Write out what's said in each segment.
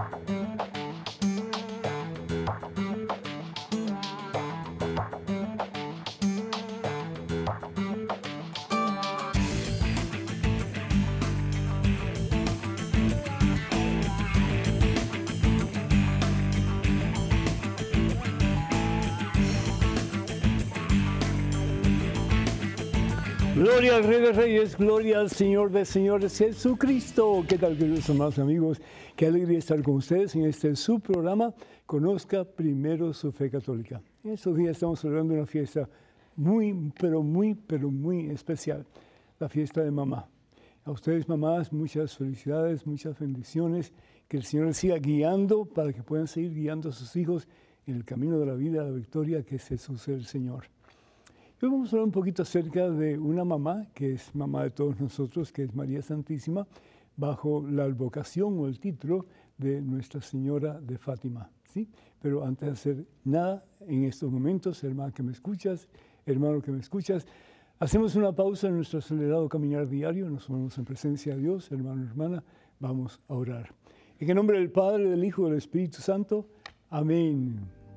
Gloria al Rey de Reyes, gloria al Señor de Señores, Jesucristo. ¿Qué tal, queridos hermanos y amigos? Qué alegría estar con ustedes en este su programa, Conozca Primero su Fe Católica. En estos días estamos celebrando una fiesta muy especial, la fiesta de mamá. A ustedes, mamás, muchas felicidades, muchas bendiciones, que el Señor les siga guiando para que puedan seguir guiando a sus hijos en el camino de la vida, la victoria, que es Jesús el Señor. Hoy vamos a hablar un poquito acerca de una mamá, que es mamá de todos nosotros, que es María Santísima, bajo la advocación o el título de Nuestra Señora de Fátima, ¿sí? Pero antes de hacer nada en estos momentos, hermano que me escuchas, hacemos una pausa en nuestro acelerado caminar diario, nos ponemos en presencia de Dios, hermano y hermana, vamos a orar. En el nombre del Padre, del Hijo y del Espíritu Santo, amén.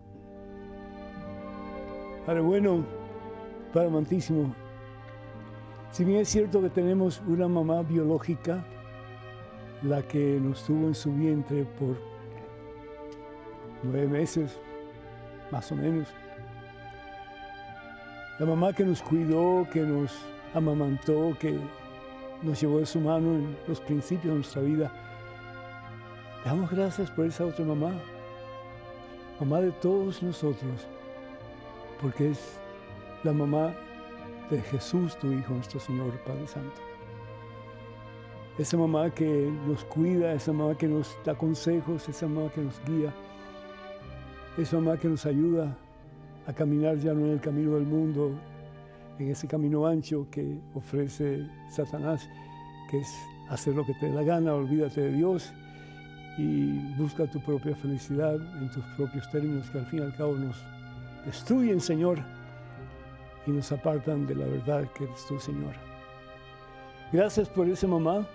Padre bueno, Padre amantísimo, si bien es cierto que tenemos una mamá biológica, la que nos tuvo en su vientre por 9 meses, más o menos, la mamá que nos cuidó, que nos amamantó, que nos llevó de su mano en los principios de nuestra vida, damos gracias por esa otra mamá, mamá de todos nosotros, porque es la mamá de Jesús, tu Hijo, nuestro Señor, Padre Santo. Esa mamá que nos cuida, esa mamá que nos da consejos, esa mamá que nos guía, esa mamá que nos ayuda a caminar ya no en el camino del mundo, en ese camino ancho que ofrece Satanás, que es hacer lo que te dé la gana, olvídate de Dios y busca tu propia felicidad en tus propios términos, que al fin y al cabo nos destruyen, Señor, y nos apartan de la verdad que eres tú, Señor. Gracias por esa mamá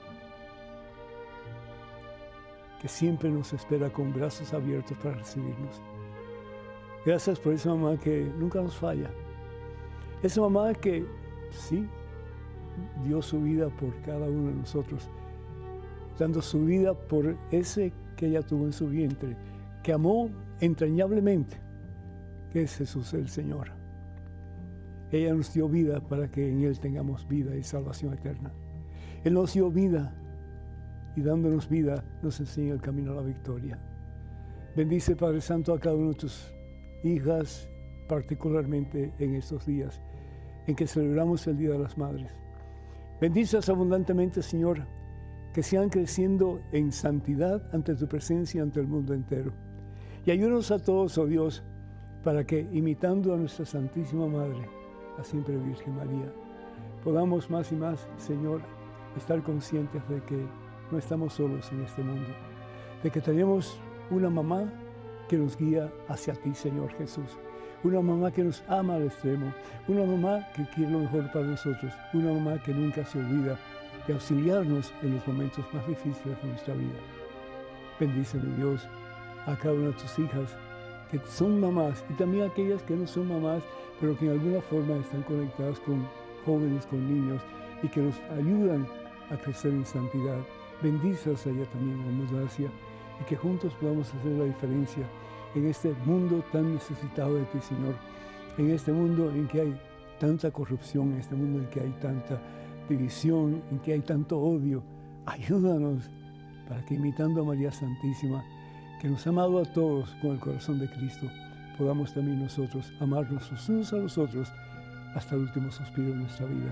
que siempre nos espera con brazos abiertos para recibirnos. Gracias por esa mamá que nunca nos falla. Esa mamá que, sí, dio su vida por cada uno de nosotros, dando su vida por ese que ella tuvo en su vientre, que amó entrañablemente, que es Jesús el Señor. Ella nos dio vida para que en Él tengamos vida y salvación eterna. Él nos dio vida y dándonos vida nos enseña el camino a la victoria. Bendice, Padre Santo, a cada una de tus hijas, particularmente en estos días en que celebramos el Día de las Madres. Bendícelas abundantemente, Señor, que sigan creciendo en santidad ante tu presencia y ante el mundo entero. Y ayúdanos a todos, oh Dios, para que, imitando a nuestra Santísima Madre, la siempre Virgen María, podamos más y más, Señor, estar conscientes de que no estamos solos en este mundo, de que tenemos una mamá que nos guía hacia ti, Señor Jesús, una mamá que nos ama al extremo, una mamá que quiere lo mejor para nosotros, una mamá que nunca se olvida de auxiliarnos en los momentos más difíciles de nuestra vida. Bendíceme, Dios, a cada una de tus hijas que son mamás y también aquellas que no son mamás, pero que en alguna forma están conectadas con jóvenes, con niños y que nos ayudan a crecer en santidad. Bendícelas a ella también, abundancia, y que juntos podamos hacer la diferencia en este mundo tan necesitado de ti, Señor, en este mundo en que hay tanta corrupción, en este mundo en que hay tanta división, en que hay tanto odio. Ayúdanos para que, imitando a María Santísima, que nos ha amado a todos con el corazón de Cristo, podamos también nosotros amarnos los unos a los otros hasta el último suspiro de nuestra vida.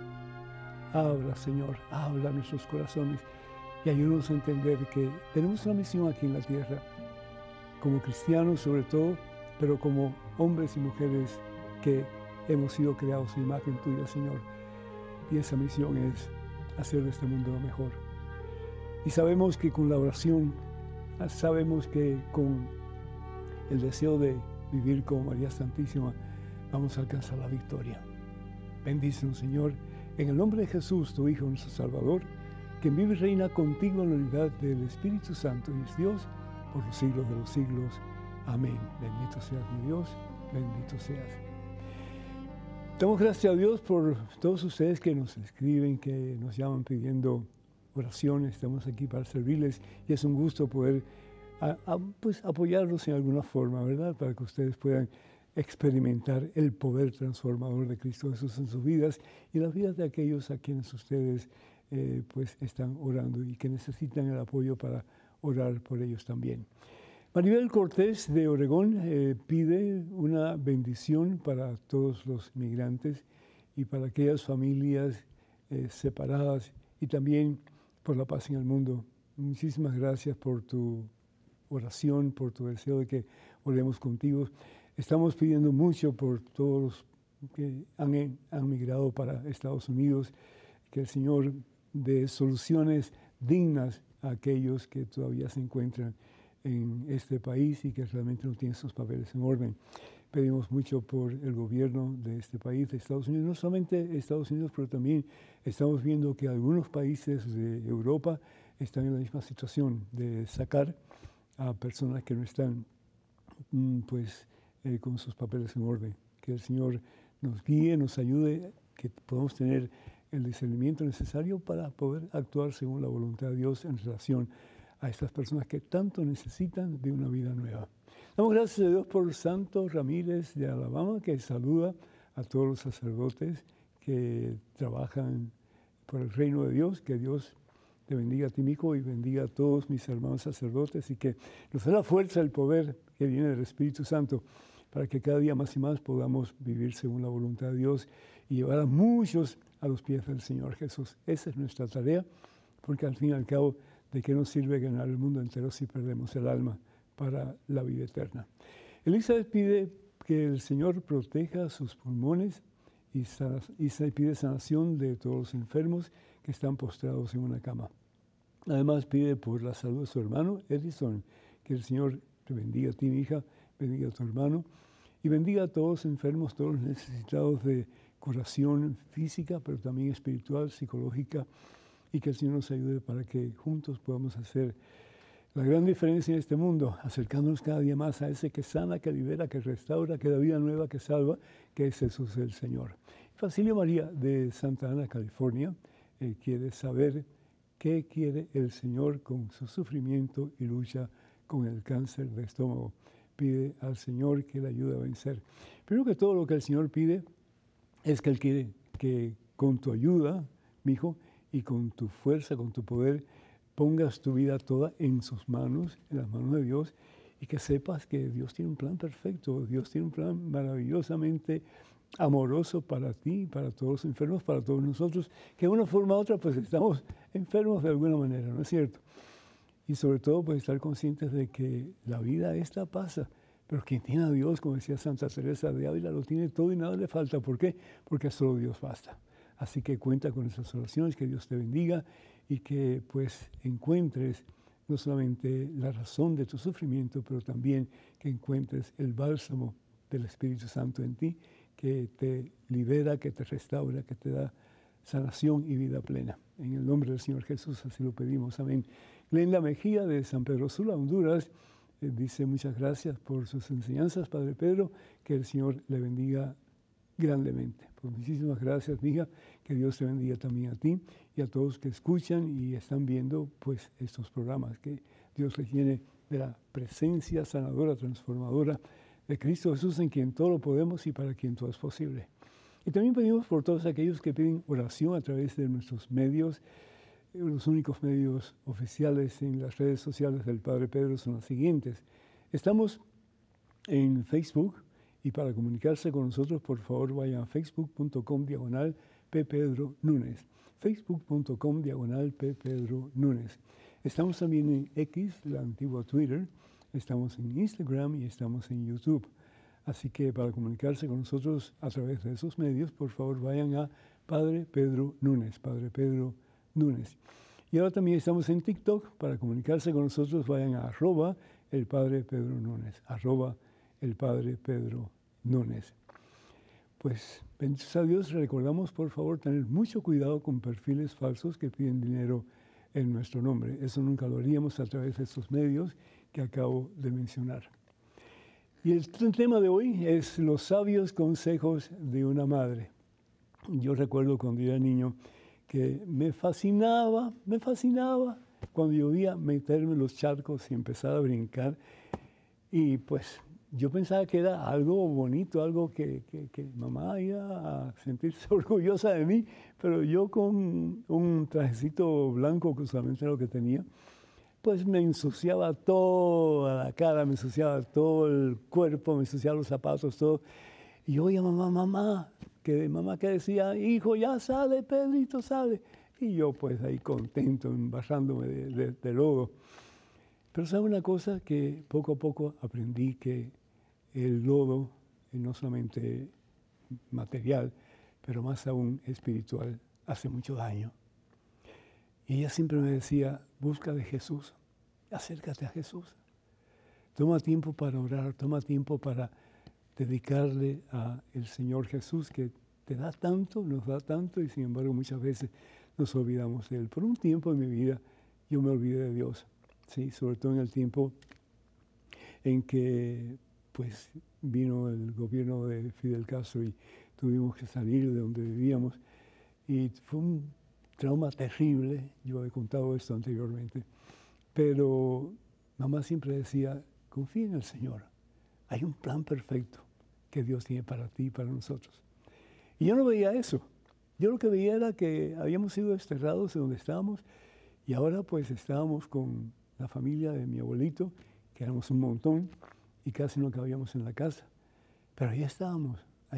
Habla, Señor, habla a nuestros corazones y ayúdanos a entender que tenemos una misión aquí en la tierra, como cristianos sobre todo, pero como hombres y mujeres que hemos sido creados a imagen tuya, Señor. Y esa misión es hacer de este mundo lo mejor. Y sabemos que con la oración, sabemos que con el deseo de vivir como María Santísima, vamos a alcanzar la victoria. Bendícenos, Señor, en el nombre de Jesús, tu Hijo, nuestro Salvador, quien vive y reina contigo en la unidad del Espíritu Santo y es Dios por los siglos de los siglos. Amén. Bendito seas mi Dios, bendito seas. Damos gracias a Dios por todos ustedes que nos escriben, que nos llaman pidiendo oraciones. Estamos aquí para servirles y es un gusto poder pues apoyarlos en alguna forma, ¿verdad? Para que ustedes puedan experimentar el poder transformador de Cristo Jesús en sus vidas y las vidas de aquellos a quienes ustedes pues están orando y que necesitan el apoyo para orar por ellos también. Maribel Cortés de Oregón pide una bendición para todos los migrantes y para aquellas familias separadas y también por la paz en el mundo. Muchísimas gracias por tu oración, por tu deseo de que oremos contigo. Estamos pidiendo mucho por todos los que han migrado para Estados Unidos, que el Señor dé soluciones dignas a aquellos que todavía se encuentran en este país y que realmente no tienen sus papeles en orden. Pedimos mucho por el gobierno de este país, de Estados Unidos, no solamente Estados Unidos, pero también estamos viendo que algunos países de Europa están en la misma situación de sacar a personas que no están con sus papeles en orden. Que el Señor nos guíe, nos ayude, que podamos tener el discernimiento necesario para poder actuar según la voluntad de Dios en relación a estas personas que tanto necesitan de una vida nueva. Damos gracias a Dios por Santo Ramírez de Alabama, que saluda a todos los sacerdotes que trabajan por el reino de Dios. Que Dios te bendiga a ti, mijo, y bendiga a todos mis hermanos sacerdotes y que nos dé la fuerza, el poder que viene del Espíritu Santo para que cada día más y más podamos vivir según la voluntad de Dios y llevar a muchos a los pies del Señor Jesús. Esa es nuestra tarea, porque al fin y al cabo, ¿de qué nos sirve ganar el mundo entero si perdemos el alma para la vida eterna? Elizabeth pide que el Señor proteja sus pulmones y pide sanación de todos los enfermos que están postrados en una cama. Además pide por la salud de su hermano Edison, que el Señor te bendiga a ti, mi hija, bendiga a tu hermano y bendiga a todos los enfermos, todos los necesitados de curación física, pero también espiritual, psicológica, y que el Señor nos ayude para que juntos podamos hacer la gran diferencia en este mundo, acercándonos cada día más a ese que sana, que libera, que restaura, que da vida nueva, que salva, que es Jesús el Señor. Facilio María de Santa Ana, California, quiere saber qué quiere el Señor con su sufrimiento y lucha con el cáncer de estómago. Pide al Señor que le ayude a vencer. Primero que todo, lo que el Señor pide es que Él quiere que con tu ayuda, mi hijo, y con tu fuerza, con tu poder, pongas tu vida toda en sus manos, en las manos de Dios, y que sepas que Dios tiene un plan perfecto, Dios tiene un plan maravillosamente amoroso para ti, para todos los enfermos, para todos nosotros, que de una forma u otra pues estamos enfermos de alguna manera, ¿no es cierto? Y sobre todo pues estar conscientes de que la vida esta pasa, pero quien tiene a Dios, como decía Santa Teresa de Ávila, lo tiene todo y nada le falta. ¿Por qué? Porque solo Dios basta. Así que cuenta con esas oraciones, que Dios te bendiga y que pues encuentres no solamente la razón de tu sufrimiento, pero también que encuentres el bálsamo del Espíritu Santo en ti, que te libera, que te restaura, que te da sanación y vida plena. En el nombre del Señor Jesús así lo pedimos. Amén. Glenda Mejía de San Pedro Sula, Honduras, dice muchas gracias por sus enseñanzas, Padre Pedro, que el Señor le bendiga grandemente. Pues muchísimas gracias, mija, que Dios te bendiga también a ti y a todos que escuchan y están viendo pues estos programas, que Dios les llene de la presencia sanadora, transformadora de Cristo Jesús, en quien todo lo podemos y para quien todo es posible. Y también pedimos por todos aquellos que piden oración a través de nuestros medios. Los únicos medios oficiales en las redes sociales del Padre Pedro son los siguientes. Estamos en Facebook, y para comunicarse con nosotros, por favor, vayan a facebook.com/ppedronunes. facebook.com/ppedronunes. Estamos también en X, la antigua Twitter. Estamos en Instagram y estamos en YouTube. Así que para comunicarse con nosotros a través de esos medios, por favor, vayan a Padre Pedro Nunes, Padre Pedro Nunes. Y ahora también estamos en TikTok. Para comunicarse con nosotros, vayan a @el Padre Pedro Nunes, @el Padre Pedro Nunes. Pues, benditos a Dios, recordamos por favor tener mucho cuidado con perfiles falsos que piden dinero en nuestro nombre. Eso nunca lo haríamos a través de estos medios que acabo de mencionar. Y el tema de hoy es los sabios consejos de una madre. Yo recuerdo cuando yo era niño que me fascinaba cuando llovía meterme en los charcos y empezar a brincar. Y pues yo pensaba que era algo bonito, algo que mamá iba a sentirse orgullosa de mí, pero yo con un trajecito blanco, que usualmente era lo que tenía, pues me ensuciaba toda la cara, me ensuciaba todo el cuerpo, me ensuciaba los zapatos, todo. Y yo oía mamá que decía, hijo, ya sale, Pedrito, sale. Y yo pues ahí contento, embarrándome de lodo. Pero ¿sabe una cosa? Que poco a poco aprendí que el lodo, no solamente material, pero más aún espiritual, hace mucho daño. Y ella siempre me decía, busca de Jesús, acércate a Jesús. Toma tiempo para orar, toma tiempo para dedicarle al Señor Jesús, que te da tanto, nos da tanto, y sin embargo muchas veces nos olvidamos de Él. Por un tiempo en mi vida yo me olvidé de Dios, ¿sí? Sobre todo en el tiempo en que pues, vino el gobierno de Fidel Castro y tuvimos que salir de donde vivíamos. Y fue un trauma terrible, yo he contado esto anteriormente, pero mamá siempre decía, confía en el Señor, hay un plan perfecto que Dios tiene para ti y para nosotros. Y yo no veía eso, yo lo que veía era que habíamos sido desterrados de donde estábamos y ahora pues estábamos con la familia de mi abuelito, que éramos un montón y casi no cabíamos en la casa, pero ahí estábamos.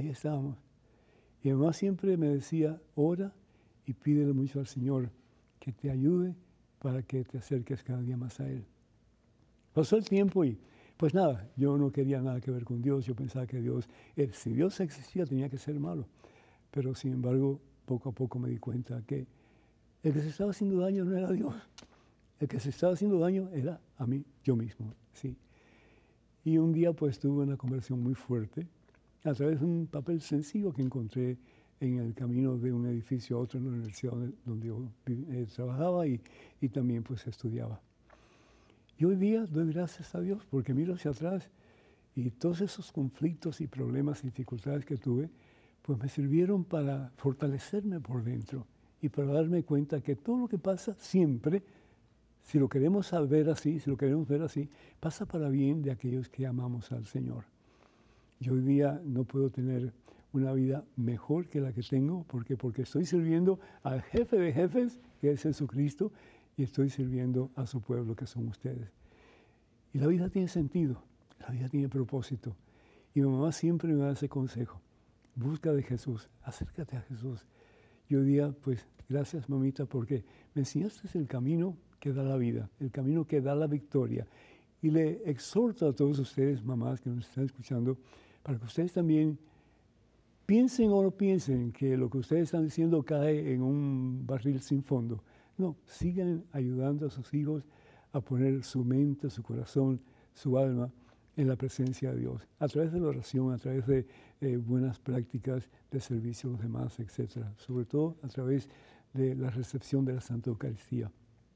Y mamá siempre me decía, ora y pídele mucho al Señor que te ayude para que te acerques cada día más a Él. Pasó el tiempo y pues nada, yo no quería nada que ver con Dios, yo pensaba que Dios, si Dios existía tenía que ser malo, pero sin embargo poco a poco me di cuenta que el que se estaba haciendo daño no era Dios, el que se estaba haciendo daño era a mí, yo mismo, sí. Y un día pues tuve una conversión muy fuerte a través de un papel sencillo que encontré en el camino de un edificio a otro en la universidad donde yo trabajaba y también pues estudiaba. Y hoy día doy gracias a Dios porque miro hacia atrás y todos esos conflictos y problemas y dificultades que tuve, pues me sirvieron para fortalecerme por dentro y para darme cuenta que todo lo que pasa siempre, si lo queremos ver así, si lo queremos ver así, pasa para bien de aquellos que amamos al Señor. Yo hoy día no puedo tener una vida mejor que la que tengo, porque estoy sirviendo al jefe de jefes, que es Jesucristo, y estoy sirviendo a su pueblo, que son ustedes. Y la vida tiene sentido, la vida tiene propósito. Y mi mamá siempre me da ese consejo, busca de Jesús, acércate a Jesús. Y hoy día, pues, gracias mamita, porque me enseñaste el camino que da la vida, el camino que da la victoria. Y le exhorto a todos ustedes, mamás que nos están escuchando, para que ustedes también piensen o no piensen que lo que ustedes están diciendo cae en un barril sin fondo. No, sigan ayudando a sus hijos a poner su mente, su corazón, su alma en la presencia de Dios, a través de la oración, a través de buenas prácticas de servicio a los demás, etc. Sobre todo a través de la recepción de la Santa Eucaristía.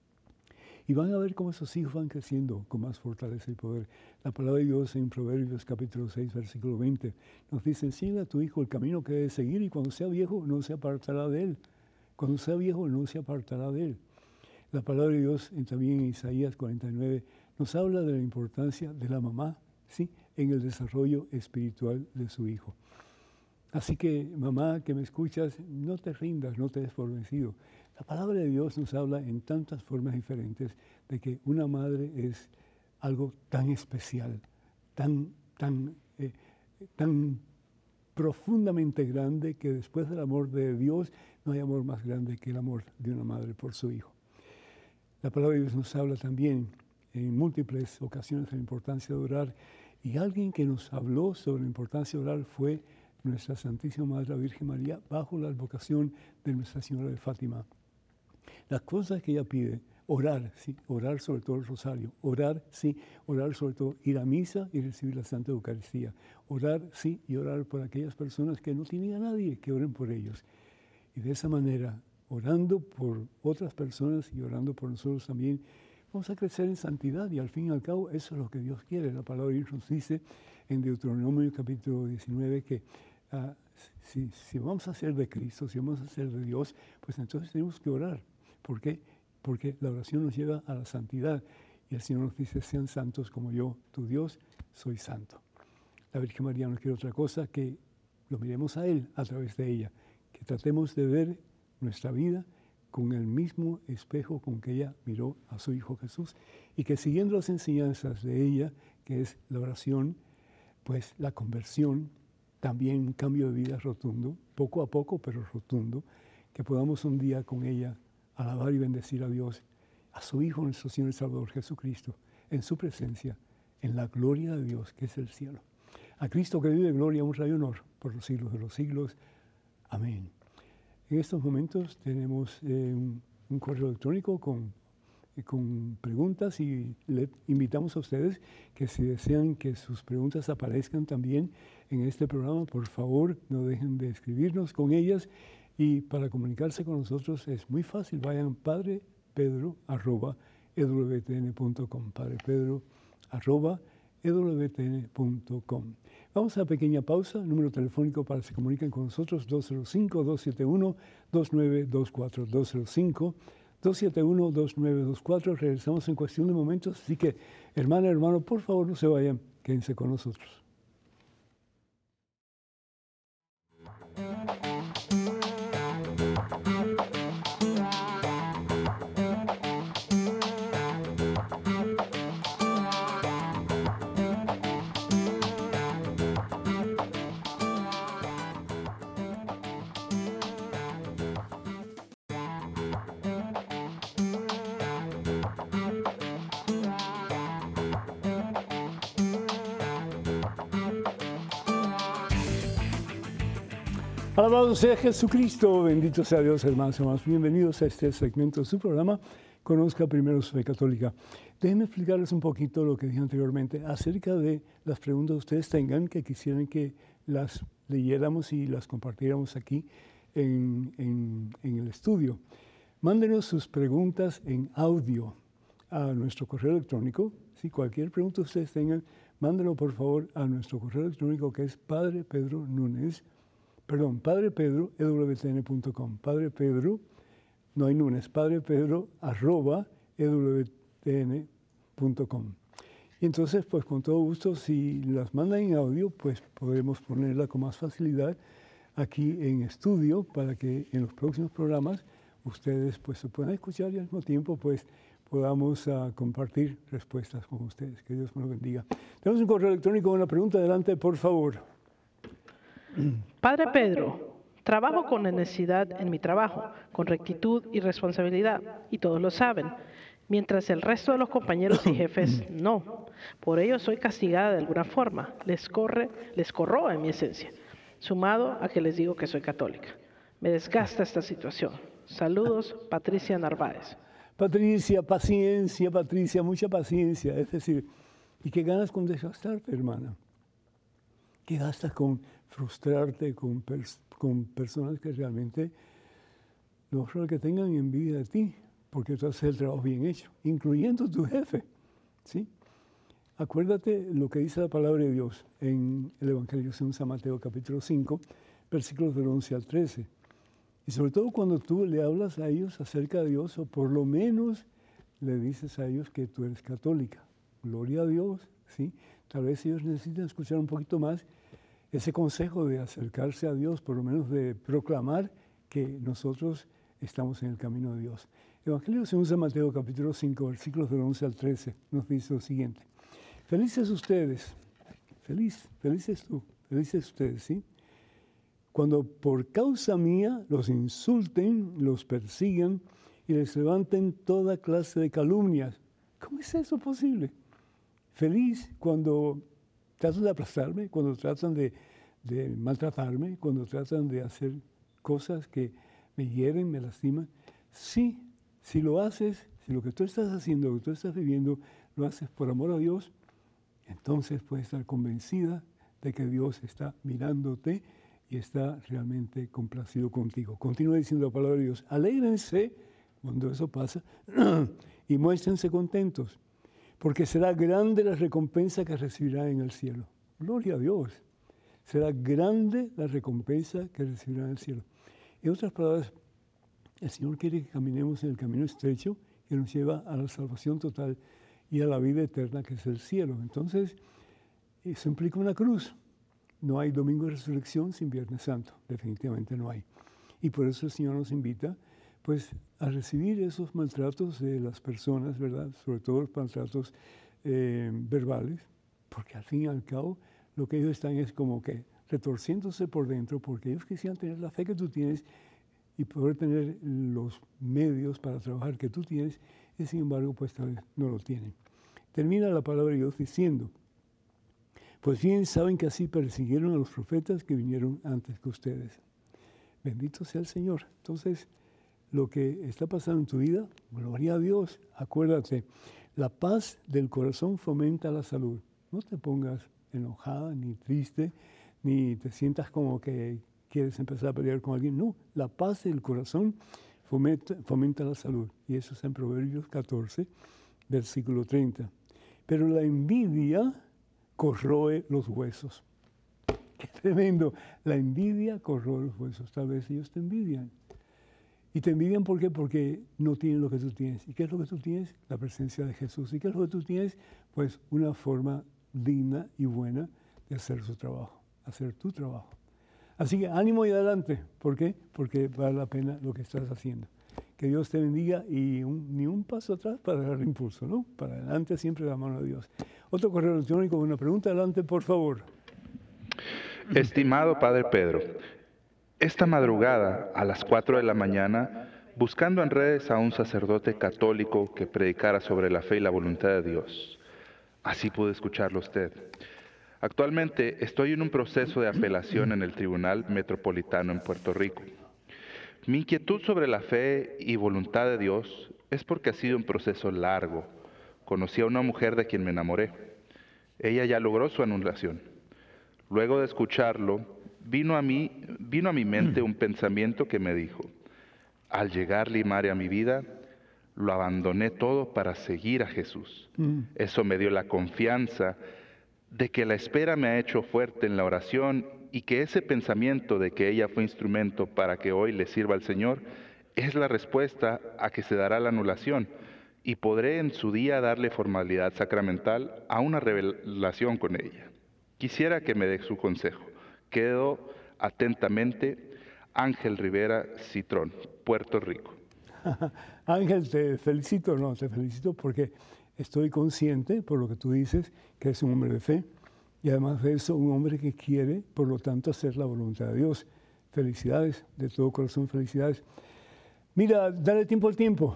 Y van a ver cómo esos hijos van creciendo con más fortaleza y poder. La palabra de Dios en Proverbios capítulo 6, versículo 20, nos dice, enseña a tu hijo el camino que debe seguir y cuando sea viejo no se apartará de él. Cuando sea viejo no se apartará de él. La palabra de Dios también en Isaías 49 nos habla de la importancia de la mamá, ¿sí?, en el desarrollo espiritual de su hijo. Así que, mamá, que me escuchas, no te rindas, no te des por vencido. La palabra de Dios nos habla en tantas formas diferentes de que una madre es algo tan especial, tan profundamente grande que después del amor de Dios no hay amor más grande que el amor de una madre por su hijo. La palabra de Dios nos habla también en múltiples ocasiones de la importancia de orar y alguien que nos habló sobre la importancia de orar fue nuestra Santísima Madre la Virgen María bajo la advocación de Nuestra Señora de Fátima. Las cosas que ella pide, orar, sí, orar sobre todo el rosario, orar, sí, orar sobre todo, ir a misa y recibir la Santa Eucaristía, orar, sí, y orar por aquellas personas que no tienen a nadie que oren por ellos. Y de esa manera orando por otras personas y orando por nosotros también, vamos a crecer en santidad y al fin y al cabo eso es lo que Dios quiere. La palabra de Dios nos dice en Deuteronomio capítulo 19 que si vamos a ser de Cristo, si vamos a ser de Dios, pues entonces tenemos que orar. ¿Por qué? Porque la oración nos lleva a la santidad y el Señor nos dice, sean santos como yo, tu Dios, soy santo. La Virgen María no quiere otra cosa que lo miremos a Él a través de ella, que tratemos de ver nuestra vida con el mismo espejo con que ella miró a su Hijo Jesús y que siguiendo las enseñanzas de ella, que es la oración, pues la conversión, también un cambio de vida rotundo, poco a poco pero rotundo, que podamos un día con ella alabar y bendecir a Dios, a su Hijo, nuestro Señor y Salvador Jesucristo, en su presencia, en la gloria de Dios, que es el cielo. A Cristo que vive gloria, honra y honor por los siglos de los siglos. Amén. En estos momentos tenemos un correo electrónico con preguntas y le invitamos a ustedes que si desean que sus preguntas aparezcan también en este programa, por favor no dejen de escribirnos con ellas y para comunicarse con nosotros es muy fácil, vayan a padrepedro@ewtn.com, padrepedro@ewtn.com. Vamos a una pequeña pausa, número telefónico para que se comuniquen con nosotros, 205-271-2924, 205-271-2924. Regresamos en cuestión de momentos, así que hermana, hermano, por favor no se vayan, quédense con nosotros. Alabado sea Jesucristo, bendito sea Dios, hermanos y hermanas. Bienvenidos a este segmento de su programa, Conozca Primero su Fe Católica. Déjenme explicarles un poquito lo que dije anteriormente acerca de las preguntas que ustedes tengan que quisieran que las leyéramos y las compartiéramos aquí en el estudio. Mándenos sus preguntas en audio a nuestro correo electrónico. Si cualquier pregunta ustedes tengan, mándenlo por favor a nuestro correo electrónico que es padrepedro@ewtn.com. Padre Pedro, no hay Núñez, padrepedro@ewtn.com. Y entonces, pues con todo gusto, si las mandan en audio, pues podremos ponerla con más facilidad aquí en estudio para que en los próximos programas ustedes pues se puedan escuchar y al mismo tiempo pues podamos compartir respuestas con ustedes. Que Dios me lo bendiga. Tenemos un correo electrónico, una pregunta. Adelante, por favor. Padre Pedro, trabajo con honestidad en mi trabajo, con rectitud y responsabilidad, y todos lo saben, mientras el resto de los compañeros y jefes no. Por ello soy castigada de alguna forma, les corroa en mi esencia, sumado a que les digo que soy católica. Me desgasta esta situación. Saludos, Patricia Narváez. Patricia, paciencia, Patricia, mucha paciencia. Es decir, ¿y qué ganas con desgastarte, hermana? ¿Qué gastas con frustrarte con personas que realmente lo mejor que tengan envidia de ti, porque tú haces el trabajo bien hecho, incluyendo tu jefe, ¿sí? Acuérdate lo que dice la palabra de Dios en el Evangelio según San Mateo capítulo 5, versículos del 11 al 13. Y sobre todo cuando tú le hablas a ellos acerca de Dios, o por lo menos le dices a ellos que tú eres católica. Gloria a Dios, ¿sí? Tal vez ellos necesitan escuchar un poquito más ese consejo de acercarse a Dios, por lo menos de proclamar que nosotros estamos en el camino de Dios. Evangelio según San Mateo capítulo 5, versículos del 11 al 13, nos dice lo siguiente. Felices ustedes, felices tú, felices ustedes, ¿sí? Cuando por causa mía los insulten, los persigan y les levanten toda clase de calumnias. ¿Cómo es eso posible? Feliz cuando tratan de aplastarme, cuando tratan de maltratarme, cuando tratan de hacer cosas que me hieren, me lastiman. Sí, si lo haces, si lo que tú estás haciendo, lo que tú estás viviendo, lo haces por amor a Dios, entonces puedes estar convencida de que Dios está mirándote y está realmente complacido contigo. Continúa diciendo la palabra de Dios. Alégrense cuando eso pasa y muéstrense contentos, porque será grande la recompensa que recibirán en el cielo. Gloria a Dios. Será grande la recompensa que recibirán en el cielo. En otras palabras, el Señor quiere que caminemos en el camino estrecho que nos lleva a la salvación total y a la vida eterna, que es el cielo. Entonces, eso implica una cruz. No hay domingo de resurrección sin Viernes Santo, definitivamente no hay. Y por eso el Señor nos invita, pues, a recibir esos maltratos de las personas, ¿verdad? Sobre todo los maltratos verbales, porque al fin y al cabo lo que ellos están es como que retorciéndose por dentro, porque ellos quisieran tener la fe que tú tienes y poder tener los medios para trabajar que tú tienes, y sin embargo, pues tal vez no lo tienen. Termina la palabra de Dios diciendo, pues bien saben que así persiguieron a los profetas que vinieron antes que ustedes. Bendito sea el Señor. Entonces, lo que está pasando en tu vida, gloria a Dios. Acuérdate, la paz del corazón fomenta la salud. No te pongas enojada, ni triste, ni te sientas como que quieres empezar a pelear con alguien. No, la paz del corazón fomenta la salud. Y eso está en Proverbios 14, versículo 30. Pero la envidia corroe los huesos. Qué tremendo. La envidia corroe los huesos. Tal vez ellos te envidian. Y te envidian ¿por qué? Porque no tienen lo que tú tienes. ¿Y qué es lo que tú tienes? La presencia de Jesús. ¿Y qué es lo que tú tienes? Pues una forma digna y buena de hacer su trabajo, hacer tu trabajo. Así que ánimo y adelante. ¿Por qué? Porque vale la pena lo que estás haciendo. Que Dios te bendiga y ni un paso atrás para dar impulso, ¿no? Para adelante siempre la mano de Dios. Otro correo electrónico, una pregunta, adelante, por favor. Estimado Padre Pedro, esta madrugada, a las 4 de la mañana, buscando en redes a un sacerdote católico que predicara sobre la fe y la voluntad de Dios. Así pude escucharlo usted. Actualmente estoy en un proceso de apelación en el Tribunal Metropolitano en Puerto Rico. Mi inquietud sobre la fe y voluntad de Dios es porque ha sido un proceso largo. Conocí a una mujer de quien me enamoré. Ella ya logró su anulación. Luego de escucharlo, vino a mi mente un pensamiento que me dijo, al llegar Limare a mi vida, lo abandoné todo para seguir a Jesús. Eso me dio la confianza de que la espera me ha hecho fuerte en la oración y que ese pensamiento de que ella fue instrumento para que hoy le sirva al Señor es la respuesta a que se dará la anulación y podré en su día darle formalidad sacramental a una relación con ella. Quisiera que me dé su consejo. Quedo atentamente, Ángel Rivera Citrón, Puerto Rico. Ángel, te felicito porque estoy consciente, por lo que tú dices, que es un hombre de fe y además de eso, un hombre que quiere, por lo tanto, hacer la voluntad de Dios. Felicidades, de todo corazón, felicidades. Mira, dale tiempo al tiempo.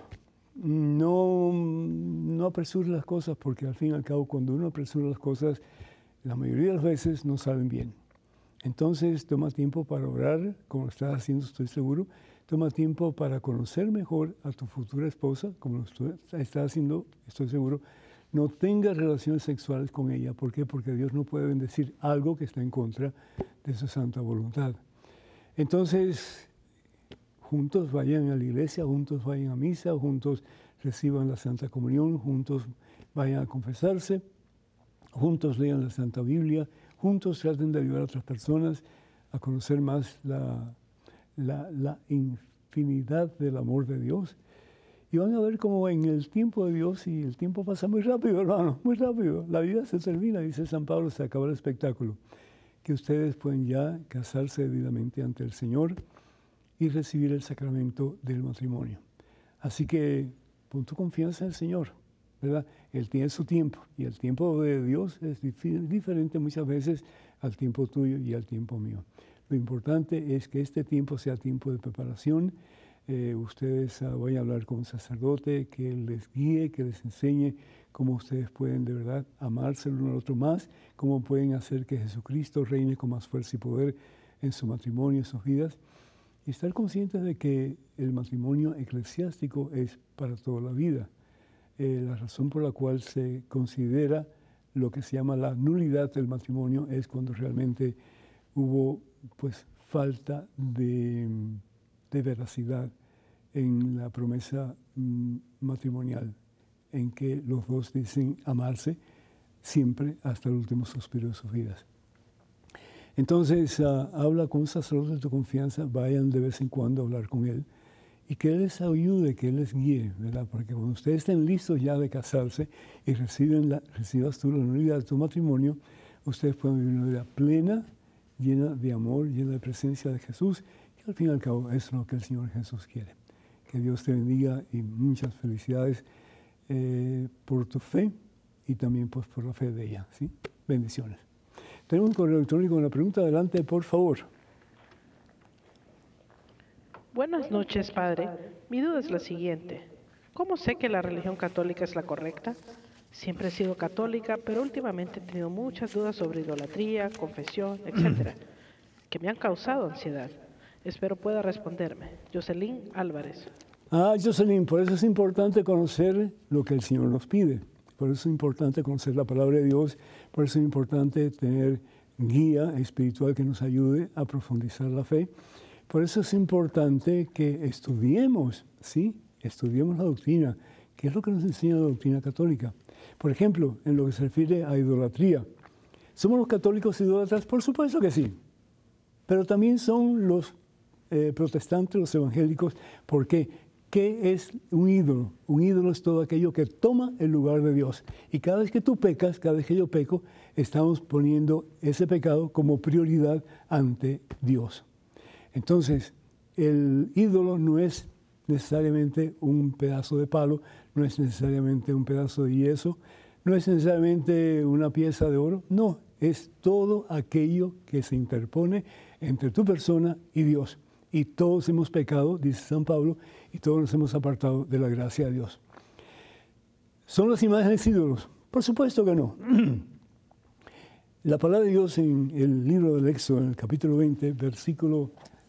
No apresures las cosas, porque al fin y al cabo, cuando uno apresura las cosas, la mayoría de las veces no salen bien. Entonces, toma tiempo para orar, como lo estás haciendo, estoy seguro. Toma tiempo para conocer mejor a tu futura esposa, como lo estás haciendo, estoy seguro. No tengas relaciones sexuales con ella. ¿Por qué? Porque Dios no puede bendecir algo que está en contra de su santa voluntad. Entonces, juntos vayan a la iglesia, juntos vayan a misa, juntos reciban la Santa Comunión, juntos vayan a confesarse, juntos lean la Santa Biblia, juntos traten de ayudar a otras personas a conocer más la infinidad del amor de Dios. Y van a ver cómo en el tiempo de Dios, y el tiempo pasa muy rápido, hermano, muy rápido. La vida se termina, dice San Pablo, se acaba el espectáculo. Que ustedes pueden ya casarse debidamente ante el Señor y recibir el sacramento del matrimonio. Así que pon tu confianza en el Señor, ¿verdad? Él tiene su tiempo y el tiempo de Dios es diferente muchas veces al tiempo tuyo y al tiempo mío. Lo importante es que este tiempo sea tiempo de preparación. Ustedes vayan a hablar con un sacerdote que les guíe, que les enseñe cómo ustedes pueden de verdad amarse el uno al otro más, cómo pueden hacer que Jesucristo reine con más fuerza y poder en su matrimonio, en sus vidas, y estar conscientes de que el matrimonio eclesiástico es para toda la vida. La razón por la cual se considera lo que se llama la nulidad del matrimonio es cuando realmente hubo pues falta de veracidad en la promesa matrimonial, en que los dos dicen amarse siempre hasta el último suspiro de sus vidas. Entonces, habla con un sacerdote de tu confianza, vayan de vez en cuando a hablar con él, y que él les ayude, que él les guíe, ¿verdad? Porque cuando ustedes estén listos ya de casarse y recibas tú la nulidad de tu matrimonio, ustedes pueden vivir una vida plena, llena de amor, llena de presencia de Jesús, y al fin y al cabo es lo que el Señor Jesús quiere. Que Dios te bendiga y muchas felicidades por tu fe y también pues, por la fe de ella, ¿sí? Bendiciones. Tenemos un correo electrónico con la pregunta. Adelante, por favor. Buenas noches, padre. Mi duda es la siguiente. ¿Cómo sé que la religión católica es la correcta? Siempre he sido católica, pero últimamente he tenido muchas dudas sobre idolatría, confesión, etcétera, que me han causado ansiedad. Espero pueda responderme. Jocelyn Álvarez. Jocelyn, por eso es importante conocer lo que el Señor nos pide. Por eso es importante conocer la palabra de Dios. Por eso es importante tener guía espiritual que nos ayude a profundizar la fe. Por eso es importante que estudiemos, ¿sí? Estudiemos la doctrina. ¿Qué es lo que nos enseña la doctrina católica? Por ejemplo, en lo que se refiere a idolatría. ¿Somos los católicos idólatras? Por supuesto que sí. Pero también son los protestantes, los evangélicos. ¿Por qué? ¿Qué es un ídolo? Un ídolo es todo aquello que toma el lugar de Dios. Y cada vez que tú pecas, cada vez que yo peco, estamos poniendo ese pecado como prioridad ante Dios. Entonces, el ídolo no es necesariamente un pedazo de palo, no es necesariamente un pedazo de yeso, no es necesariamente una pieza de oro, no, es todo aquello que se interpone entre tu persona y Dios. Y todos hemos pecado, dice San Pablo, y todos nos hemos apartado de la gracia de Dios. ¿Son las imágenes ídolos? Por supuesto que no. La palabra de Dios en el libro del Éxodo, en el capítulo 20, versículo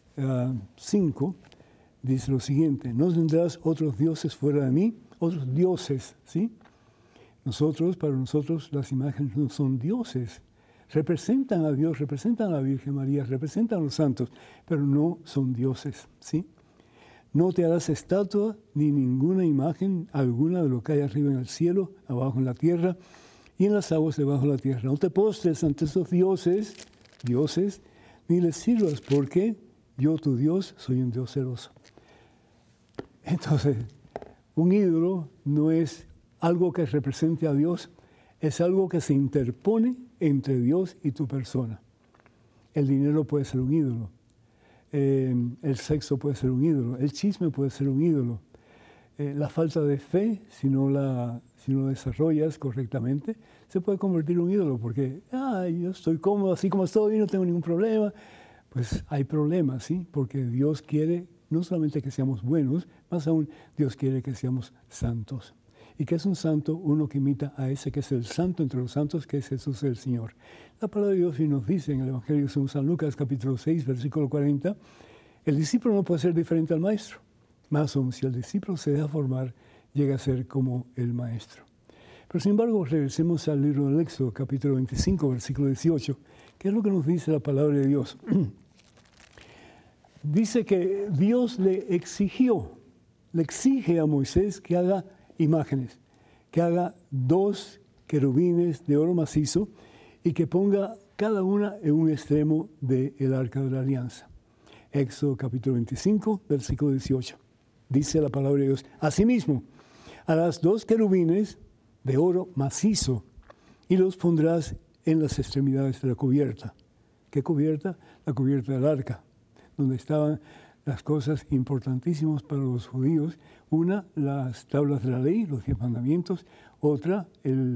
5, dice lo siguiente: no tendrás otros dioses fuera de mí, otros dioses, ¿sí? Para nosotros, las imágenes no son dioses. Representan a Dios, representan a la Virgen María, representan a los santos, pero no son dioses, ¿sí? No te harás estatua ni ninguna imagen alguna de lo que hay arriba en el cielo, abajo en la tierra y en las aguas debajo de la tierra. No te postres ante esos dioses, ni les sirvas, porque yo, tu Dios, soy un Dios celoso. Entonces, un ídolo no es algo que represente a Dios, es algo que se interpone entre Dios y tu persona. El dinero puede ser un ídolo, el sexo puede ser un ídolo, el chisme puede ser un ídolo, la falta de fe, si no desarrollas correctamente, se puede convertir en un ídolo, porque yo estoy cómodo así como estoy y no tengo ningún problema. Pues hay problemas, ¿sí? Porque Dios quiere no solamente que seamos buenos, más aún Dios quiere que seamos santos. ¿Y qué es un santo? Uno que imita a ese que es el santo entre los santos, que es Jesús el Señor. La palabra de Dios nos dice en el Evangelio según San Lucas, capítulo 6, versículo 40, el discípulo no puede ser diferente al maestro. Más aún, si el discípulo se deja formar, llega a ser como el maestro. Pero sin embargo, regresemos al libro del Éxodo, capítulo 25, versículo 18. ¿Qué es lo que nos dice la palabra de Dios? Dice que Dios le exige a Moisés que haga imágenes, que haga 2 querubines de oro macizo y que ponga cada una en un extremo del arca de la alianza. Éxodo capítulo 25, versículo 18. Dice la palabra de Dios: asimismo, harás 2 querubines de oro macizo y los pondrás en las extremidades de la cubierta. ¿Qué cubierta? La cubierta del arca, donde estaban las cosas importantísimas para los judíos. Una, las tablas de la ley, los 10 mandamientos. Otra,